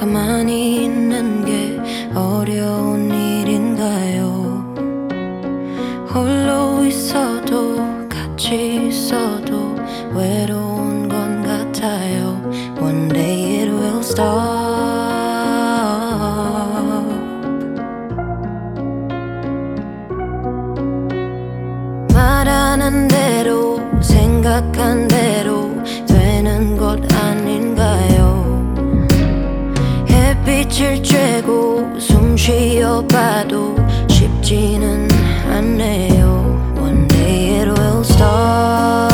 가만히 있는 게 어려운 일인가요? 홀로 있어도 같이 있어도 외로운 건 같아요. One day it will stop. 말하는 대로 생각한 대로 되는 것 아닌가요? 햇빛을 쬐고 숨 쉬어봐도 쉽지는 않네요. One day it will stop.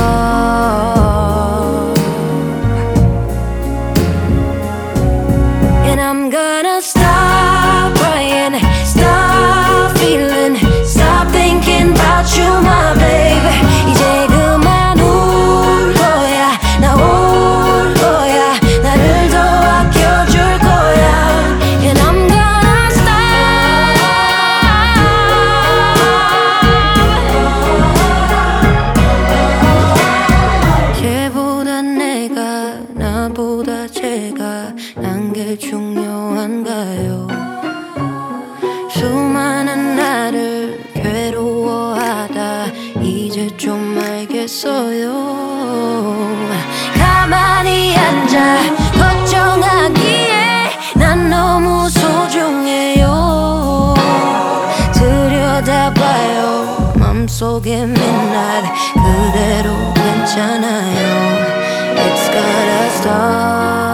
And I'm gonna stop crying, stop feeling, stop thinking about you, my baby. 이제 그만 울 거야, 나 올 거야, 나를 더 아껴줄 거야. And I'm gonna stop. 걔보다 내가, 나보다 제가 난 게 중요한가요? 수많은 나를 괴로워하다 이제 좀 알겠어요. 가만히 앉아 걱정하기에 난 너무 소중해요. 들여다봐요 맘속의 midnight 그대로 괜찮아요. It's gotta stop.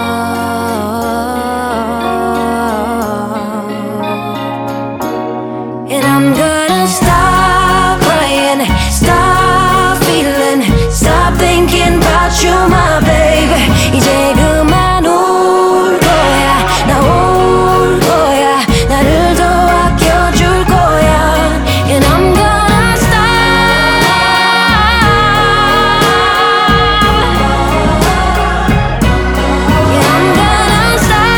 And I'm gonna stop crying, stop feeling, stop thinking about you, my baby. 이제 그만 울 거야, 나 올 거야, 나를 더 아껴줄 거야. And I'm gonna stop. Yeah, I'm gonna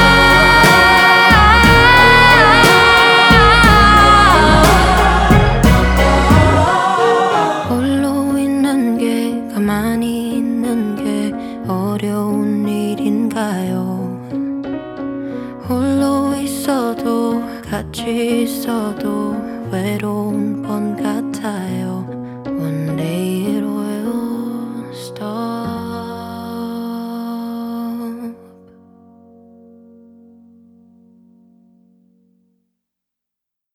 stop. 홀로 있는 게 가만히 있는 게 어려운 일인가요? 홀로 있어도 같이 있어도 외로운 건 같아요. One day